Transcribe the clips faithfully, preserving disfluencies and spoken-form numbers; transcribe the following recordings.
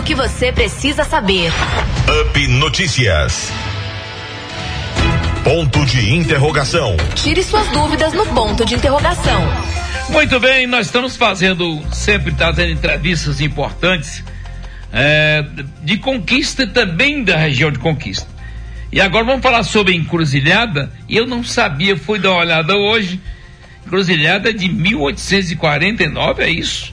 que você precisa saber. Up Notícias. Ponto de interrogação. Tire suas dúvidas no ponto de interrogação. Muito bem, nós estamos fazendo, sempre trazendo entrevistas importantes é, de Conquista, também da região de Conquista. E agora vamos falar sobre Encruzilhada. E eu não sabia, fui dar uma olhada hoje. Encruzilhada de mil oitocentos e quarenta e nove, é isso?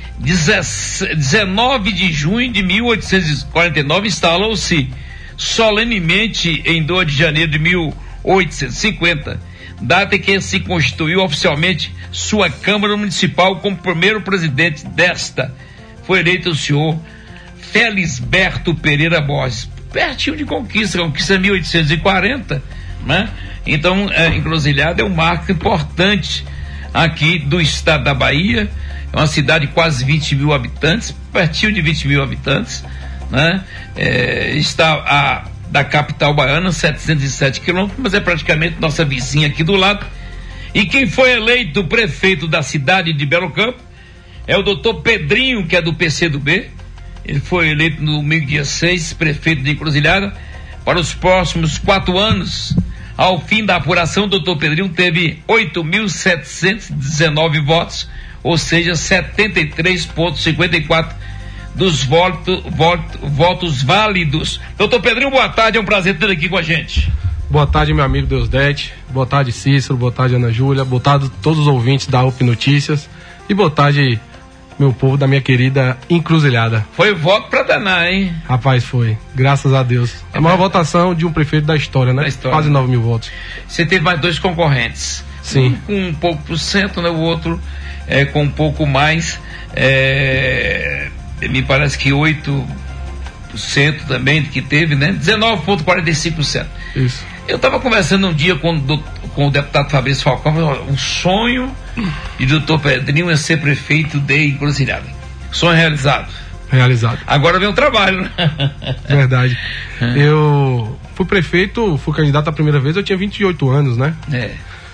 dezenove de junho de mil oitocentos e quarenta e nove instalou-se solenemente em dois de janeiro de mil oitocentos e cinquenta, data em que se constituiu oficialmente sua Câmara Municipal como primeiro presidente desta. Foi eleito o senhor Felisberto Pereira Borges, pertinho de Conquista, Conquista mil oitocentos e quarenta, né? Então, a Encruzilhada é um marco importante aqui do estado da Bahia. É uma cidade de quase vinte mil habitantes, pertinho de vinte mil habitantes, né? É, está a, da capital baiana, setecentos e sete quilômetros, mas é praticamente nossa vizinha aqui do lado. E quem foi eleito prefeito da cidade de Belo Campo é o doutor Pedrinho, que é do P C do B. Ele foi eleito no domingo seis, prefeito de Encruzilhada, para os próximos quatro anos. Ao fim da apuração, o doutor Pedrinho teve oito mil setecentos e dezenove votos, ou seja, setenta e três vírgula cinquenta e quatro dos voto, voto, votos válidos. Doutor Pedrinho, boa tarde, é um prazer ter aqui com a gente. Boa tarde, meu amigo Deusdete, boa tarde, Cícero, boa tarde, Ana Júlia, boa tarde a todos os ouvintes da U P Notícias e boa tarde, meu povo da minha querida Encruzilhada. Foi voto pra danar, hein? Rapaz, foi, graças a Deus. A maior votação de um prefeito da história, né? Da história. Quase nove mil votos. Você teve mais dois concorrentes. Sim. Um com um pouco por cento, né? O outro é, com um pouco mais, é, me parece que oito por cento também que teve, né? dezenove vírgula quarenta e cinco por cento. Isso. Eu estava conversando um dia com, do, com o deputado Fabrício Falcão, um sonho de doutor Pedrinho é ser prefeito de Encruzilhada. Sonho realizado. Realizado. Agora vem o trabalho, né? Verdade. Eu fui prefeito, fui candidato a primeira vez, eu tinha vinte e oito anos, né? É.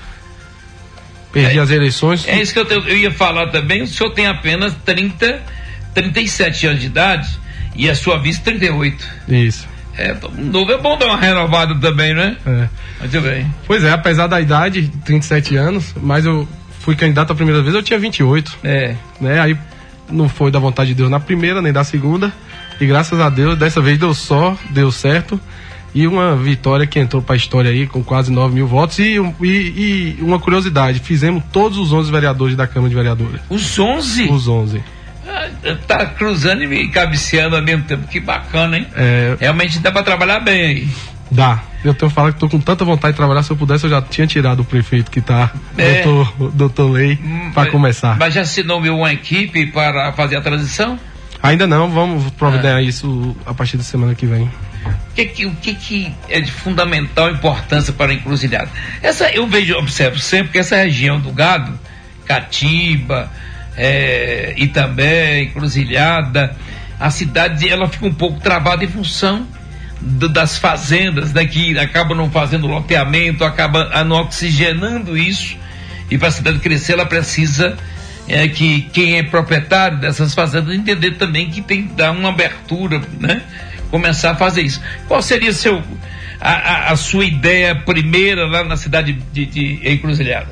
Perdi é, as eleições. É isso que eu, te, eu ia falar também. O senhor tem apenas trinta, trinta e sete anos de idade e a sua vice trinta e oito. Isso. É, novo é bom dar uma renovada também, né? É. Muito bem. Pois é, apesar da idade, trinta e sete anos, mas eu fui candidato a primeira vez, eu tinha vinte e oito. É. Né? Aí não foi da vontade de Deus na primeira, nem da segunda. E graças a Deus, dessa vez deu só, deu certo. E uma vitória que entrou para a história aí, com quase nove mil votos. E, e, e uma curiosidade, fizemos todos os onze vereadores da Câmara de Vereadores. Os onze? Os onze. Ah, tá cruzando e me cabeceando ao mesmo tempo. Que bacana, hein? É... Realmente dá para trabalhar bem aí. Dá. Eu tenho falado que tô com tanta vontade de trabalhar, se eu pudesse eu já tinha tirado o prefeito que tá, é. doutor, doutor Lei, hum, para começar. Mas já se nomeou uma equipe para fazer a transição? Ainda não, vamos providenciar ah. isso a partir da semana que vem. O que, que, o que, que é de fundamental importância para a Encruzilhada? Essa, eu vejo, observo sempre que essa região do gado, Catiba, é, Itambé, Encruzilhada, a cidade ela fica um pouco travada em função do, das fazendas, né, que acabam não fazendo loteamento, acabam não oxigenando isso, e para a cidade crescer ela precisa é, que quem é proprietário dessas fazendas entender também que tem que dar uma abertura, né? Começar a fazer isso. Qual seria seu, a, a, a sua ideia primeira lá na cidade de, de Encruzilhada?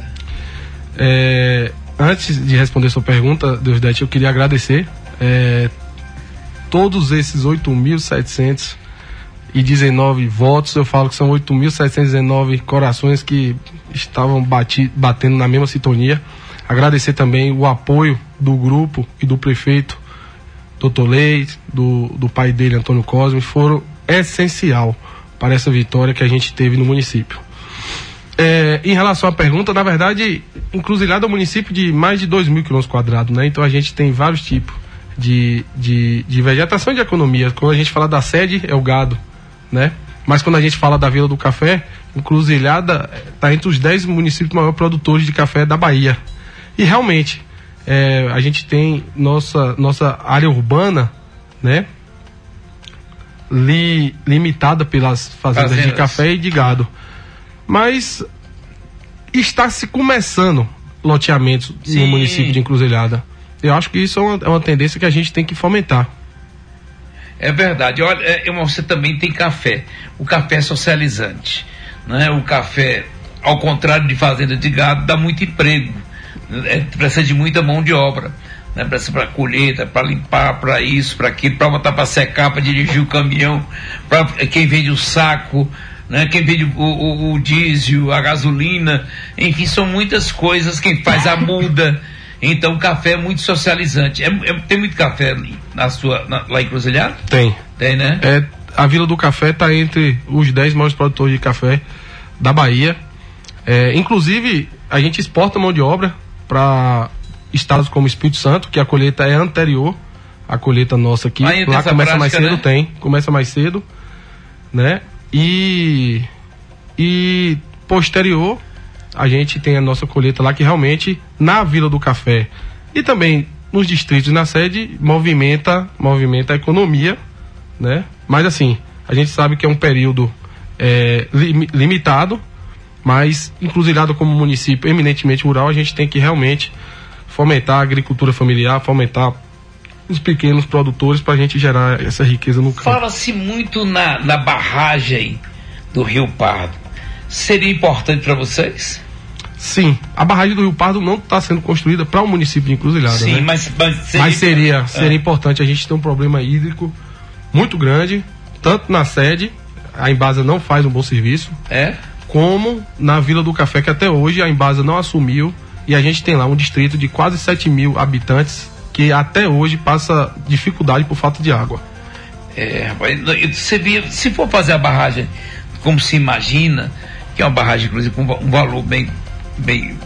É, antes de responder sua pergunta, Deusdete, eu queria agradecer é, todos esses oito mil setecentos e dezenove votos. Eu falo que são oito mil setecentos e dezenove corações que estavam bati, batendo na mesma sintonia. Agradecer também o apoio do grupo e do prefeito doutor Lei, do, do pai dele, Antônio Cosme, foram essencial para essa vitória que a gente teve no município. É, em relação à pergunta, na verdade, Encruzilhada é um município de mais de dois mil quilômetros quadrados, né? Então a gente tem vários tipos de, de, de vegetação e de economia. Quando a gente fala da sede, é o gado, né? Mas quando a gente fala da Vila do Café, Encruzilhada está entre os dez municípios maiores produtores de café da Bahia. E realmente, É, a gente tem nossa, nossa área urbana, né, li, limitada pelas fazendas, fazendas de café e de gado, mas está se começando loteamentos Sim. no município de Encruzilhada. Eu acho que isso é uma, é uma tendência que a gente tem que fomentar. É verdade. Olha, é, você também tem café. O café é socializante, né? O café, ao contrário de fazenda de gado, dá muito emprego. É, precisa de muita mão de obra, né? Precisa para colheita, para limpar, para isso, para aquilo, para botar para secar, para dirigir o caminhão, para quem vende o saco, né? Quem vende o, o, o diesel, a gasolina, enfim, são muitas coisas. Quem faz a muda. Então o café é muito socializante. É, é, tem muito café na sua, na, lá em Cruzilhada? Tem. Tem, né? É, a Vila do Café está entre os dez maiores produtores de café da Bahia. É, inclusive, a gente exporta mão de obra para estados como Espírito Santo, que a colheita é anterior à colheita nossa aqui. Aí, lá começa prática, mais cedo, né? Tem. Começa mais cedo, né? E, e posterior, a gente tem a nossa colheita lá, que realmente, na Vila do Café e também nos distritos na sede, movimenta, movimenta a economia, né? Mas assim, a gente sabe que é um período é, lim, limitado, mas Encruzilhada, como município eminentemente rural, a gente tem que realmente fomentar a agricultura familiar, fomentar os pequenos produtores para a gente gerar essa riqueza no campo. Fala-se muito na, na barragem do Rio Pardo. Seria importante para vocês? Sim, a barragem do Rio Pardo não está sendo construída para o município de Encruzilhada. Sim, né? mas, mas seria, mas seria, seria é. importante. A gente tem um problema hídrico muito grande, tanto na sede, a Embasa não faz um bom serviço, é? como na Vila do Café, que até hoje a Embasa não assumiu, e a gente tem lá um distrito de quase sete mil habitantes que até hoje passa dificuldade por falta de água. É, rapaz, você via, se for fazer a barragem como se imagina, que é uma barragem, inclusive, com um valor bem, bem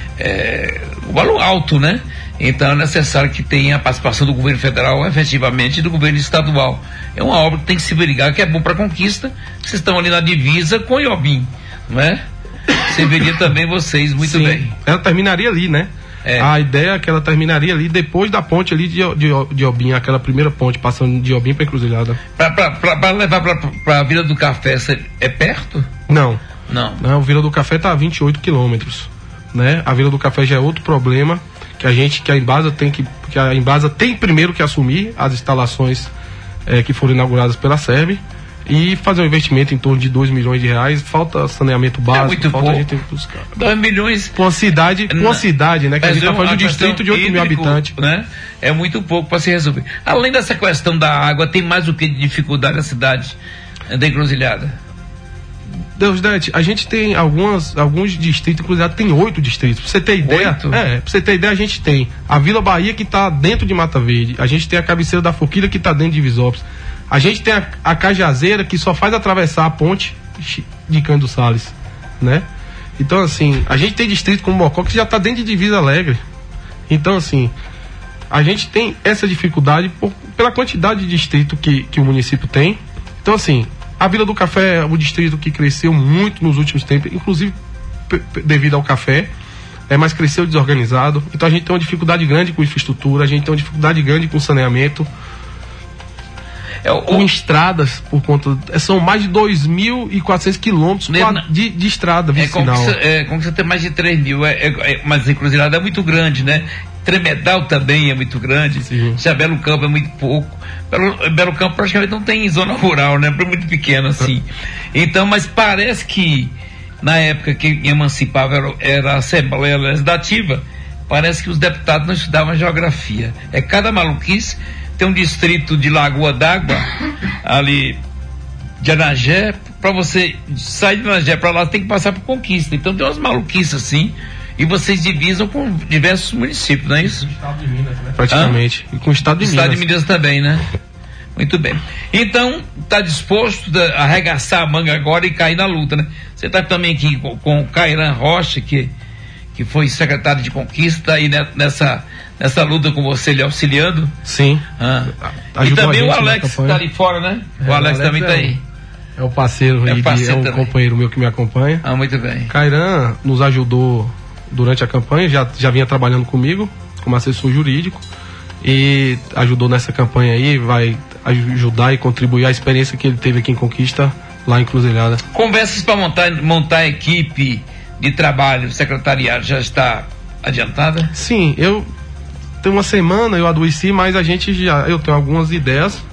é, um valor alto, né? Então é necessário que tenha a participação do governo federal, efetivamente, e do governo estadual. É uma obra que tem que se verificar, que é bom para a Conquista. Vocês estão ali na divisa com Iobim, não é? Você veria também vocês muito Sim, bem. Ela terminaria ali, né? É. A ideia é que ela terminaria ali depois da ponte ali de, de, de Iobim, aquela primeira ponte passando de Iobim para Encruzilhada. Para levar para a Vila do Café, é perto? Não. Não. Não, a Vila do Café está a vinte e oito quilômetros, né? A Vila do Café já é outro problema que a gente, que a Embasa tem que, que a Embasa tem primeiro que assumir as instalações é, que foram inauguradas pela SERB e fazer um investimento em torno de dois milhões de reais. Falta saneamento básico, é muito falta pouco. a gente buscar. dois milhões. Com uma cidade, com uma cidade, né? Que a gente está falando de um distrito de oito mil habitantes. Né? É muito pouco para se resolver. Além dessa questão da água, tem mais o que de dificuldade na cidade da Encruzilhada? Deus, Dete, a gente tem algumas, alguns distritos, inclusive tem oito distritos. Pra você ter ideia, Oito? é, pra você ter ideia, a gente tem a Vila Bahia, que está dentro de Mata Verde, a gente tem a cabeceira da Forquilha, que está dentro de Visópolis, a gente tem a, a Cajazeira, que só faz atravessar a ponte de Cândido Salles, né? Então, assim, a gente tem distrito como Mocó, que já está dentro de Divisa Alegre. Então, assim, a gente tem essa dificuldade por, pela quantidade de distrito que, que o município tem. Então, assim, a Vila do Café é um distrito que cresceu muito nos últimos tempos, inclusive p- p- devido ao café, é, mas cresceu desorganizado. Então a gente tem uma dificuldade grande com infraestrutura, a gente tem uma dificuldade grande com saneamento, é, o, com estradas, por conta. São mais de dois mil e quatrocentos quilômetros de, de estrada vicinal. É, como, é, como você tem mais de três mil, é, é, mas a Encruzilhada é muito grande, né? Tremedal também é muito grande. Já Belo Campo é muito pouco. Belo, Belo Campo praticamente não tem zona rural, né? É muito pequeno assim. Então, mas parece que na época que emancipava era, era a Assembleia Legislativa, parece que os deputados não estudavam geografia. É cada maluquice. Tem um distrito de Lagoa d'Água ali de Anagé, para você sair de Anagé para lá tem que passar por Conquista. Então tem umas maluquices assim. E vocês divisam com diversos municípios, não é isso? Com o estado de Minas, né? Praticamente. Hã? E com o estado de o Minas. estado de Minas também, né? Muito bem. Então, está disposto a arregaçar a manga agora e cair na luta, né? Você está também aqui com, com o Cairan Rocha, que, que foi secretário de Conquista, aí nessa, nessa luta com você, ele auxiliando. Sim. Ah. E também o Alex está ali fora, né? É, o Alex, Alex também está é aí. É o parceiro, é, aí, parceiro é um também. Companheiro meu que me acompanha. Ah, muito bem. Cairan nos ajudou durante a campanha, já, já vinha trabalhando comigo como assessor jurídico e ajudou nessa campanha aí, vai ajudar e contribuir a experiência que ele teve aqui em Conquista, lá em Encruzilhada. Conversas para montar, montar a equipe de trabalho, secretariado, já está adiantada? Sim, eu tem uma semana eu adoeci, mas a gente já, eu tenho algumas ideias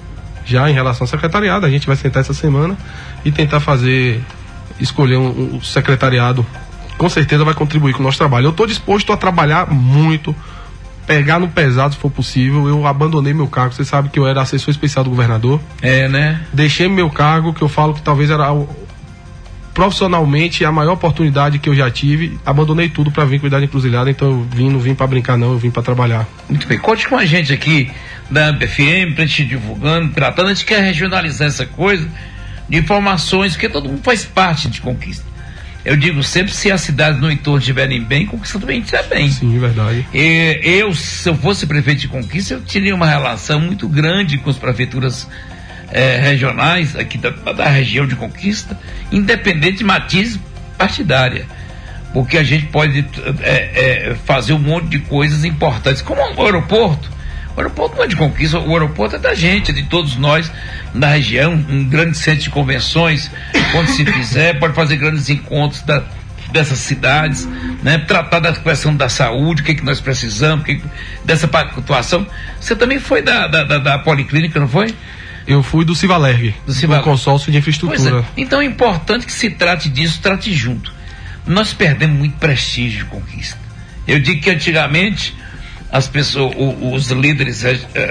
já em relação ao secretariado. A gente vai sentar essa semana e tentar fazer, escolher um, um secretariado, com certeza vai contribuir com o nosso trabalho. Eu estou disposto a trabalhar muito, pegar no pesado se for possível. Eu abandonei meu cargo, você sabe que eu era assessor especial do governador. É, né? Deixei meu cargo, que eu falo que talvez era o, profissionalmente a maior oportunidade que eu já tive. Abandonei tudo para vir cuidar de Encruzilhada, então eu vim, não vim para brincar não, eu vim para trabalhar. Muito bem, conte com a gente aqui da B F M, pra gente ir divulgando, tratando. A gente quer regionalizar essa coisa de informações, porque todo mundo faz parte de Conquista. Eu digo sempre, se as cidades no entorno estiverem bem, Conquista também estiver bem. Sim, verdade. E, eu, se eu fosse prefeito de Conquista, eu teria uma relação muito grande com as prefeituras eh, regionais aqui da, da região de Conquista, independente de matiz partidária, porque a gente pode é, é, fazer um monte de coisas importantes, como o aeroporto. O aeroporto não é de Conquista, o aeroporto é da gente, é de todos nós da região, um grande centro de convenções. Quando se fizer, pode fazer grandes encontros da, dessas cidades, né? Tratar da questão da saúde, o que, que nós precisamos, que, dessa pactuação. Você também foi da, da, da, da Policlínica, não foi? Eu fui do Civalerg, do, Cival... do consórcio de infraestrutura. É. Então é importante que se trate disso, trate junto. Nós perdemos muito prestígio de Conquista. Eu digo que antigamente as pessoas, os, os líderes é, é,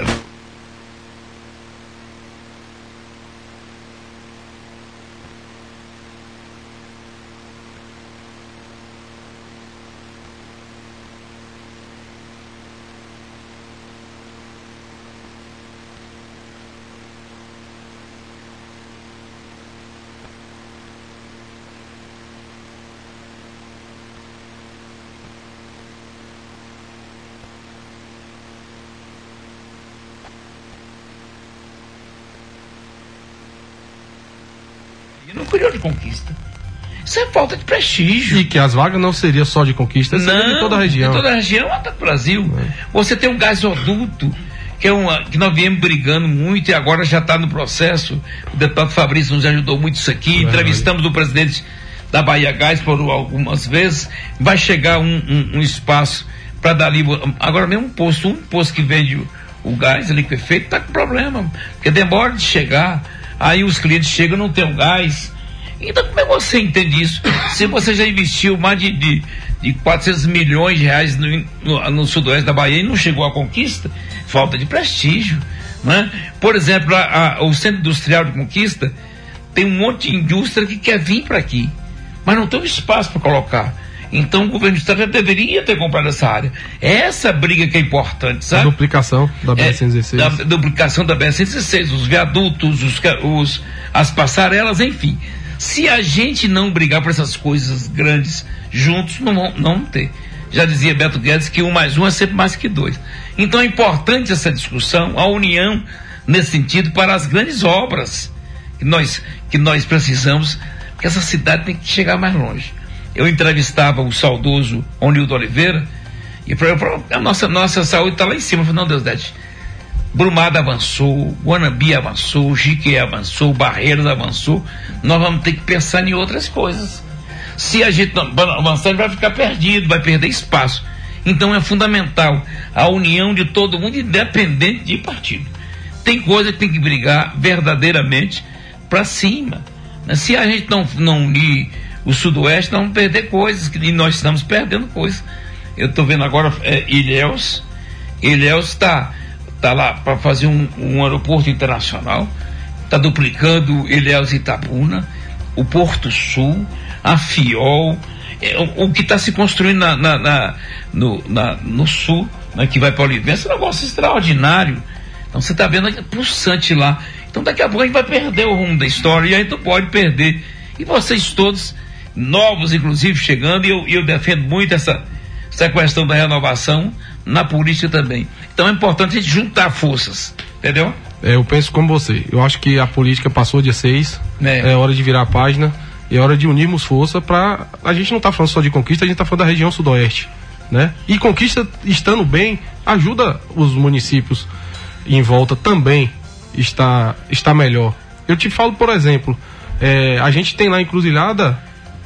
no período de Conquista. Isso é falta de prestígio. E que as vagas não seriam só de Conquista, seriam de toda a região. De toda a região, até do Brasil. É. Você tem um gasoduto, que, é uma, que nós viemos brigando muito e agora já está no processo. O deputado Fabrício nos ajudou muito isso aqui. É, entrevistamos é. o presidente da Bahia Gás por algumas vezes. Vai chegar um, um, um espaço para dar ali. Agora mesmo um posto, um posto que vende o, o gás ali perfeito, está com problema. Porque demora de chegar. Aí os clientes chegam e não tem o gás. Então como é que você entende isso? Se você já investiu mais de, de, de quatrocentos milhões de reais no, no, no sudoeste da Bahia e não chegou à Conquista, falta de prestígio, né? Por exemplo, a, a, o Centro Industrial de Conquista tem um monte de indústria que quer vir para aqui, mas não tem espaço para colocar. Então o governo do estado já deveria ter comprado essa área. Essa briga que é importante, sabe? A duplicação da B R cento e dezesseis. É, da duplicação da B R cento e dezesseis, os viadutos, os, os, as passarelas, enfim. Se a gente não brigar por essas coisas grandes juntos, não vão não ter. Já dizia Beto Guedes que um mais um é sempre mais que dois. Então é importante essa discussão, a união nesse sentido para as grandes obras que nós, que nós precisamos, porque essa cidade tem que chegar mais longe. Eu entrevistava o saudoso Onildo Oliveira e pra, pra, a nossa, nossa saúde está lá em cima. Eu falei, não, Deus dete. Brumada avançou, Guanabi avançou, Jiqué avançou, Barreiras avançou. Nós vamos ter que pensar em outras coisas. Se a gente não avançar, ele vai ficar perdido, vai perder espaço. Então é fundamental a união de todo mundo, independente de partido. Tem coisa que tem que brigar verdadeiramente para cima. Se a gente não, não unir o Sudoeste, nós vamos perder coisas, e nós estamos perdendo coisas. Eu estou vendo agora é, Ilhéus. Ilhéus está tá lá para fazer um, um aeroporto internacional, está duplicando Ilhéus e Itabuna, o Porto Sul, a Fiol, é, o, o que está se construindo na, na, na, no, na, no sul, né, que vai para Olivença, é um negócio extraordinário. Então você está vendo aqui pulsante lá. Então daqui a pouco a gente vai perder o rumo da história, e a gente não pode perder. E vocês todos, novos inclusive, chegando, e eu, eu defendo muito essa, essa questão da renovação na política também. Então é importante a gente juntar forças, entendeu? É, eu penso como você. Eu acho que a política passou dia seis, é, é hora de virar a página, é hora de unirmos força para... A gente não está falando só de Conquista, a gente está falando da região sudoeste, né? E Conquista, estando bem, ajuda os municípios em volta também está, está melhor. Eu te falo, por exemplo, é, a gente tem lá em Encruzilhada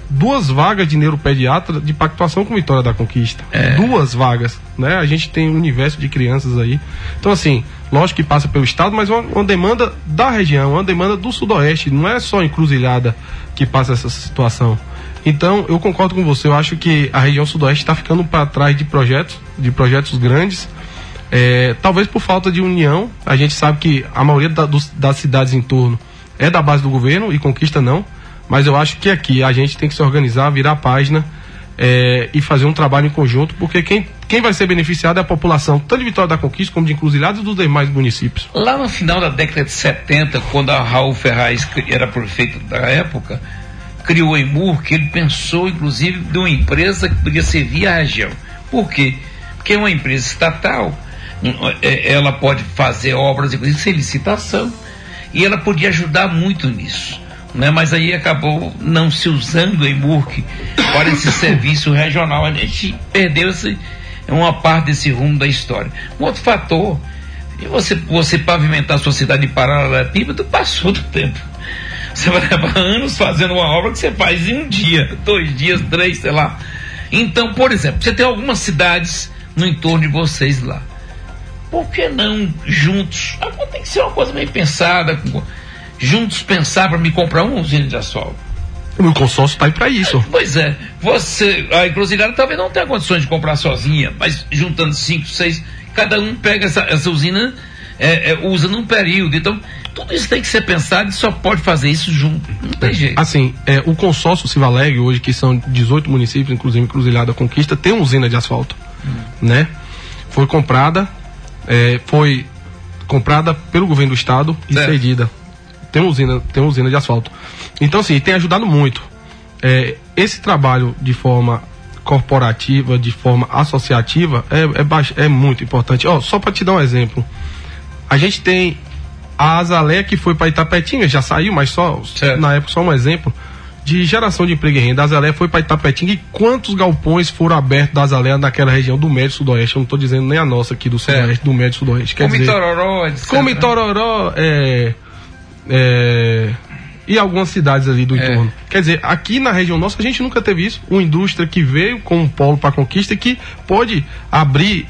duas vagas de neuropediatra de pactuação com Vitória da Conquista. É. Duas vagas, né? A gente tem um universo de crianças aí. Então, assim, lógico que passa pelo estado, mas uma, uma demanda da região, uma demanda do Sudoeste. Não é só Encruzilhada que passa essa situação. Então, eu concordo com você. Eu acho que a região Sudoeste está ficando para trás de projetos, de projetos grandes. É, talvez por falta de união. A gente sabe que a maioria da, dos, das cidades em torno é da base do governo e Conquista não. Mas eu acho que aqui a gente tem que se organizar, virar a página é, e fazer um trabalho em conjunto, porque quem, quem vai ser beneficiado é a população, tanto de Vitória da Conquista como de Encruzilhadas e dos demais municípios. Lá no final da década de setenta, quando a Raul Ferraz era prefeito da época, criou a Emur, que ele pensou, inclusive, de uma empresa que podia servir a região. Por quê? Porque é uma empresa estatal, ela pode fazer obras, inclusive, sem licitação, e ela podia ajudar muito nisso. Né? Mas aí acabou não se usando a Emurc para esse serviço regional. A gente perdeu esse, uma parte desse rumo da história. Um outro fator, você, você pavimentar a sua cidade de Paranapiba, tu passou do tempo. Você vai levar anos fazendo uma obra que você faz em um dia, dois dias, três, sei lá. Então, por exemplo, você tem algumas cidades no entorno de vocês lá. Por que não juntos? Tem que ser uma coisa meio pensada, com juntos pensar para me comprar uma usina de asfalto. O consórcio está aí para isso. É, pois é, você, a Encruzilhada talvez não tenha condições de comprar sozinha, mas juntando cinco, seis, cada um pega essa, essa usina, é, é, usa num período. Então, tudo isso tem que ser pensado e só pode fazer isso junto. Não tem jeito. Assim, é, o consórcio Civaleg, hoje, que são dezoito municípios, inclusive Encruzilhada Conquista, tem uma usina de asfalto. Hum. Né? Foi comprada, é, foi comprada pelo governo do estado e certo. Cedida. Tem uma usina, tem uma usina de asfalto. Então, assim, tem ajudado muito. É, esse trabalho de forma corporativa, de forma associativa, é, é, baix, é muito importante. Ó, só para te dar um exemplo, a gente tem a Azalea, que foi para Itapetinga, já saiu, mas só, na época, só um exemplo, de geração de emprego e renda. A Azalea foi para Itapetinga, e quantos galpões foram abertos da Azalea naquela região do Médio Sudoeste? Eu não estou dizendo nem a nossa aqui do Sudoeste, do Médio Sudoeste. Como Itororó, etcétera. Como Itororó, é... É, e algumas cidades ali do entorno. É. Quer dizer, aqui na região nossa a gente nunca teve isso. Uma indústria que veio com um polo para conquista e que pode abrir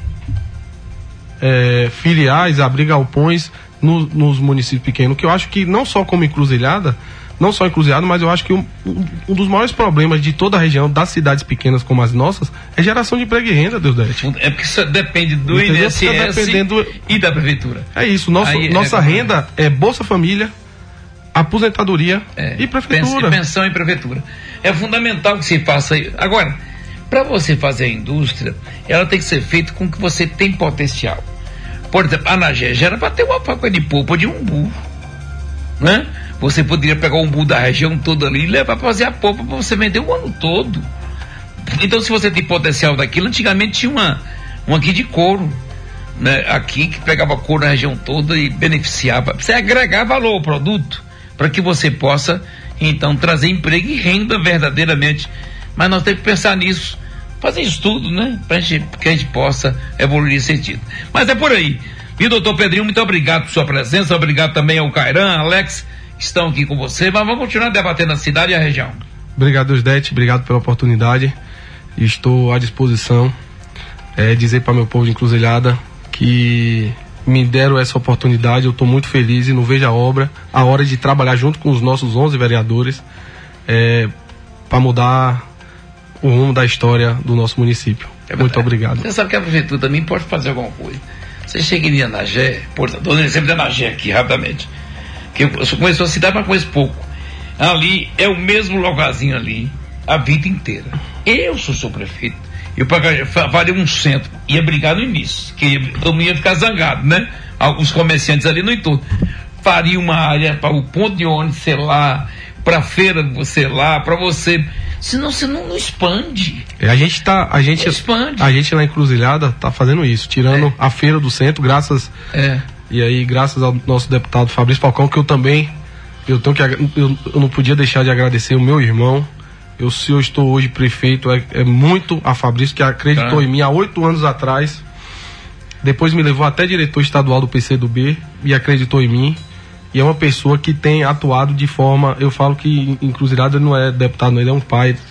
é, filiais, abrir galpões no, nos municípios pequenos. Que eu acho que não só como Encruzilhada, não só Encruzilhada, mas eu acho que um, um dos maiores problemas de toda a região, das cidades pequenas como as nossas, é geração de emprego e renda, Deusdete. É porque isso depende do I N S S dependendo... e da prefeitura. É isso, nosso, Aí, nossa é... renda é Bolsa Família, aposentadoria é, e prefeitura. Pensão e prefeitura. É fundamental que se faça isso. Agora, para você fazer a indústria, ela tem que ser feita com que você tem potencial. Por exemplo, a Anagé era para ter uma fábrica de polpa de umbu, né? Você poderia pegar o umbu da região toda ali e levar para fazer a polpa para você vender o ano todo. Então, se você tem potencial daquilo, antigamente tinha uma, uma aqui de couro, né? Aqui que pegava couro na região toda e beneficiava. Você agregar valor ao produto para que você possa, então, trazer emprego e renda verdadeiramente. Mas nós temos que pensar nisso, fazer estudo, né? Para que a gente possa evoluir nesse sentido. Mas é por aí. E doutor Pedrinho, muito obrigado por sua presença, obrigado também ao Cairan, Alex, que estão aqui com você, mas vamos continuar debatendo a cidade e a região. Obrigado, Deusdete, obrigado pela oportunidade. Estou à disposição. É, dizer para meu povo de Encruzilhada que me deram essa oportunidade, eu estou muito feliz e não vejo a obra, a hora de trabalhar junto com os nossos onze vereadores é, para mudar o rumo da história do nosso município. É muito obrigado. Você sabe que a prefeitura também pode fazer alguma coisa. Você chega em Anagé, estou dando exemplo de Anagé aqui, rapidamente, que eu conheço a cidade, mas conheço pouco. Ali é o mesmo lugarzinho ali, a vida inteira. Eu sou seu prefeito. Eu faria um centro, ia brigar no início, que eu não ia ficar zangado, né? Os comerciantes ali no entorno. Faria uma área para o ponto de ônibus, sei lá, para a feira, sei lá, para você. Senão você não, não expande. É, a gente tá, a gente, expande. A gente lá em Encruzilhada tá fazendo isso, tirando é. a feira do centro, graças. É. E aí, graças ao nosso deputado Fabrício Falcão, que eu também, eu tenho que, eu, eu não podia deixar de agradecer o meu irmão. Eu, se eu estou hoje prefeito, é, é muito a Fabrício, que acreditou tá. em mim há oito anos atrás. Depois me levou até diretor estadual do P C do B e acreditou em mim. E é uma pessoa que tem atuado de forma, eu falo que Encruzilhada não é deputado, não, ele é um pai,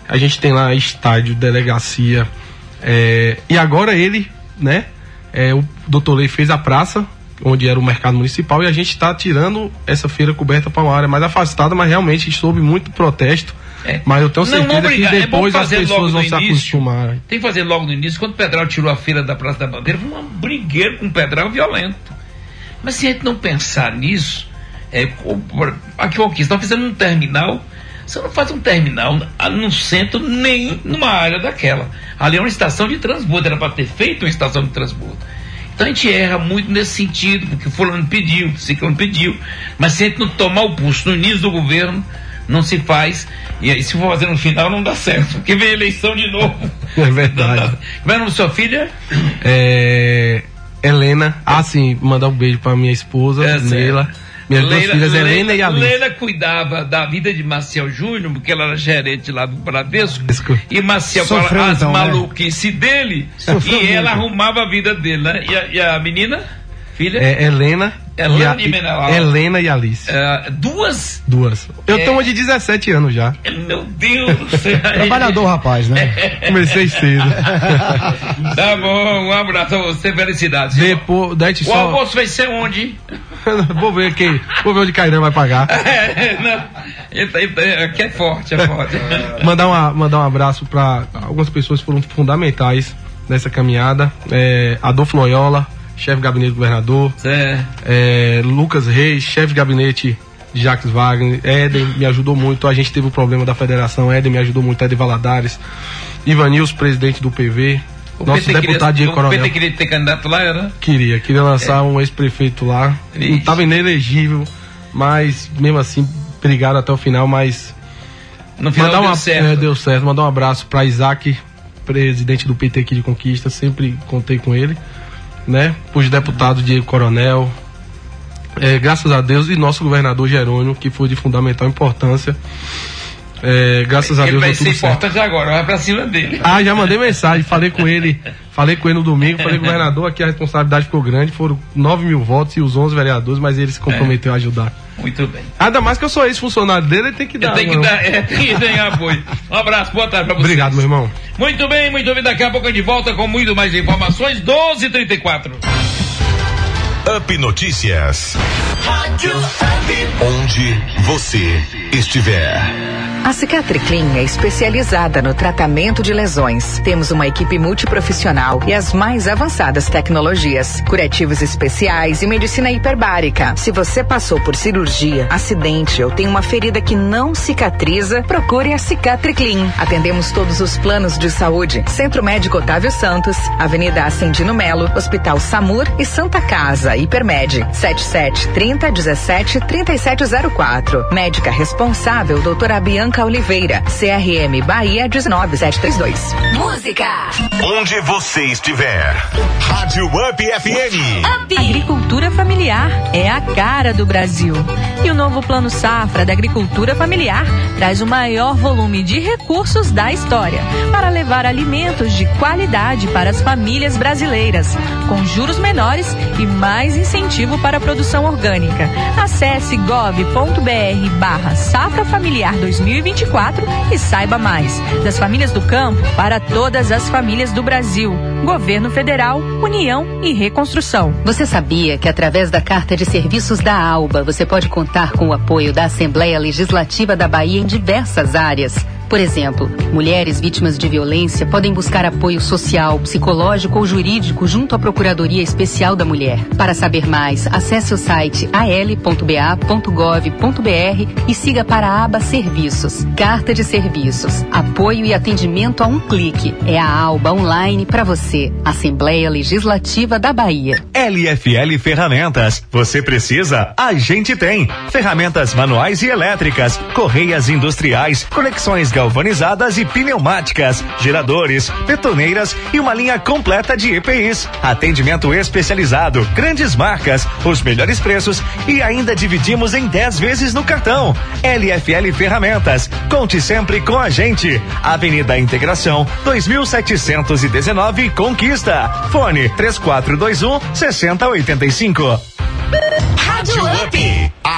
A gente tem lá estádio, delegacia, é, e agora ele, né, é, o doutor Lei fez a praça, onde era o mercado municipal, e a gente está tirando essa feira coberta para uma área mais afastada, mas realmente sob muito protesto. É. Mas eu tenho certeza não, que depois é as pessoas vão se acostumar. Tem que fazer logo no início. Quando o Pedral tirou a feira da Praça da Bandeira, foi um brigueiro com o Pedral violento. Mas se a gente não pensar nisso, é, aqui o que estão fazendo um terminal, você não faz um terminal no centro nem numa área daquela. Ali é uma estação de transbordo, era para ter feito uma estação de transbordo. Então a gente erra muito nesse sentido, porque fulano pediu, ciclano pediu, mas se a gente não tomar o pulso no início do governo, não se faz, e aí se for fazer no final não dá certo, porque vem a eleição de novo. É verdade. Como é o nome da sua filha? É... Helena. Ah, sim, mandar um beijo pra minha esposa, é, Neila. Minhas Leila, duas filhas, Leila, Helena e Alice. Leila cuidava da vida de Maciel Júnior, porque ela era gerente lá do Bradesco. E Maciel Sofreu, as então, maluquices né? dele, Sofreu e ela muito. Arrumava a vida dele, né? E a, e a menina? Filha? É Helena. Helena e, a, Helena e Alice. Uh, duas? Duas. Eu é, tenho uma de dezessete anos já. Meu Deus do céu. Trabalhador, rapaz, né? Comecei cedo. Tá bom, um abraço a você, felicidades. Depois, daí o só... almoço vai ser onde? Vou ver quem. Vou ver onde Cairão vai pagar. É, não. Ele, ele, aqui é forte, é forte. mandar, uma, mandar um abraço para algumas pessoas que foram fundamentais nessa caminhada. É, Adolfo Loyola, chefe de gabinete do governador, é. É, Lucas Reis, chefe de gabinete de Jacques Wagner, Éden me ajudou muito, a gente teve o problema da federação, Éden me ajudou muito, Éden Valadares, Ivanilson, presidente do P V, o nosso P T deputado Diego Coronel. O P T queria ter candidato lá, era? Queria, queria lançar é. um ex-prefeito lá, Ixi. não estava inelegível, mas mesmo assim, obrigado até o final, mas no final deu, uma, certo. É, deu certo, mandar um abraço para Isaac, presidente do P T aqui de Conquista, sempre contei com ele, né? Os deputados Diego Coronel, é, graças a Deus, e nosso governador Jerônimo, que foi de fundamental importância. É, graças ele a Deus. Ele vai ser importante agora, vai pra cima dele. Ah, já mandei mensagem, falei com ele, falei com ele no domingo, falei, governador, aqui a responsabilidade ficou grande, foram nove mil votos e os onze vereadores, mas ele se comprometeu é. a ajudar. Muito bem. Ainda mais que eu sou ex-funcionário dele, ele tem que dar. Tem que dar, é, tem que dar apoio. Um abraço, boa tarde pra vocês. Obrigado, meu irmão. Muito bem, muito bem. Daqui a pouco a gente volta com muito mais informações. doze e trinta e quatro. Up Notícias. Rádio Up. Onde você estiver. A Cicatriclin é especializada no tratamento de lesões. Temos uma equipe multiprofissional e as mais avançadas tecnologias, curativos especiais e medicina hiperbárica. Se você passou por cirurgia, acidente ou tem uma ferida que não cicatriza, procure a Cicatriclin. Atendemos todos os planos de saúde. Centro Médico Otávio Santos, Avenida Ascendino Melo, Hospital Samur e Santa Casa, Hipermed. sete sete trinta dezessete trinta e sete zero quatro. Médica responsável, doutora Bianca Oliveira, C R M Bahia dezenove sete três dois. Música. Onde você estiver. Rádio Up F M. Up. Agricultura familiar é a cara do Brasil. E o novo Plano Safra da Agricultura Familiar traz o maior volume de recursos da história para levar alimentos de qualidade para as famílias brasileiras, com juros menores e mais incentivo para a produção orgânica. Acesse gov ponto br barra Safra Familiar dois mil e vinte e quatro e saiba mais. Das famílias do campo para todas as famílias do Brasil. Governo Federal, União e Reconstrução. Você sabia que através da Carta de Serviços da ALBA você pode contar com o apoio da Assembleia Legislativa da Bahia em diversas áreas? Por exemplo, mulheres vítimas de violência podem buscar apoio social, psicológico ou jurídico junto à Procuradoria Especial da Mulher. Para saber mais, acesse o site a l ponto b a ponto gov ponto b r e siga para a aba Serviços. Carta de Serviços. Apoio e atendimento a um clique. É a ALBA online para você. Assembleia Legislativa da Bahia. L F L Ferramentas. Você precisa? A gente tem. Ferramentas manuais e elétricas, correias industriais, conexões galvanizadas e pneumáticas, geradores, betoneiras e uma linha completa de E P Is. Atendimento especializado, grandes marcas, os melhores preços e ainda dividimos em dez vezes no cartão. L F L Ferramentas. Conte sempre com a gente. Avenida Integração, dois mil setecentos e dezenove, Conquista. Fone três quatro dois um, seis zero oito cinco. Rádio Up. A rádio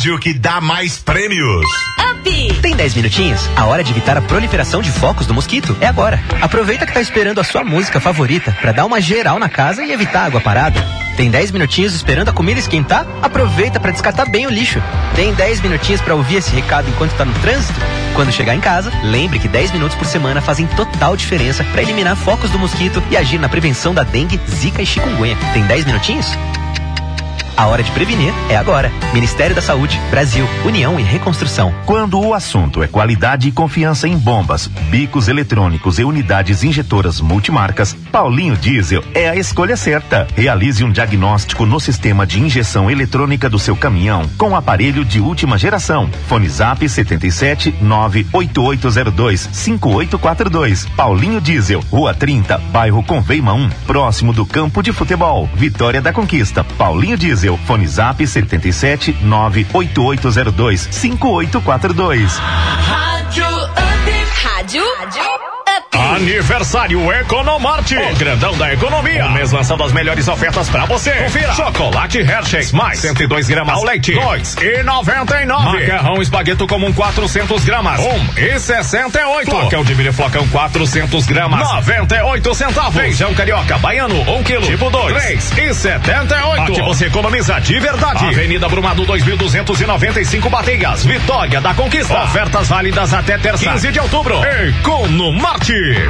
rádio que dá mais prêmios. Up! Tem dez minutinhos? A hora de evitar a proliferação de focos do mosquito é agora. Aproveita que tá esperando a sua música favorita pra dar uma geral na casa e evitar água parada. Tem dez minutinhos esperando a comida esquentar? Aproveita para descartar bem o lixo. Tem dez minutinhos para ouvir esse recado enquanto tá no trânsito? Quando chegar em casa, lembre que dez minutos por semana fazem total diferença para eliminar focos do mosquito e agir na prevenção da dengue, zika e chikungunya. Tem dez minutinhos? A hora de prevenir é agora. Ministério da Saúde, Brasil, União e Reconstrução. Quando o assunto é qualidade e confiança em bombas, bicos eletrônicos e unidades injetoras multimarcas, Paulinho Diesel é a escolha certa. Realize um diagnóstico no sistema de injeção eletrônica do seu caminhão com aparelho de última geração. Fone Zap sete sete nove oito oito zero dois cinco oito quatro dois. Paulinho Diesel, Rua trinta, bairro Conveima um, próximo do campo de futebol. Vitória da Conquista. Paulinho Diesel. Fone Zap sete sete nove oito oito zero dois cinco oito quatro dois. Rádio Up. Rádio Up. Aniversário Economarte, o grandão da economia. O mês lançando as melhores ofertas pra você. Confira. Chocolate Hershey's mais cento e dois gramas ao leite, dois e noventa e nove. Macarrão esbagueto comum quatrocentos gramas, um e sessenta e oito. Flocão de milho flocão quatrocentos gramas, noventa e oito centavos. Feijão carioca baiano um quilo, tipo dois, três e setenta e oito. Aqui você economiza de verdade. Avenida Brumado dois mil duzentos e noventa e cinco Bateias, Vitória da Conquista. Ofertas válidas até terça, quinze de outubro. Economarte.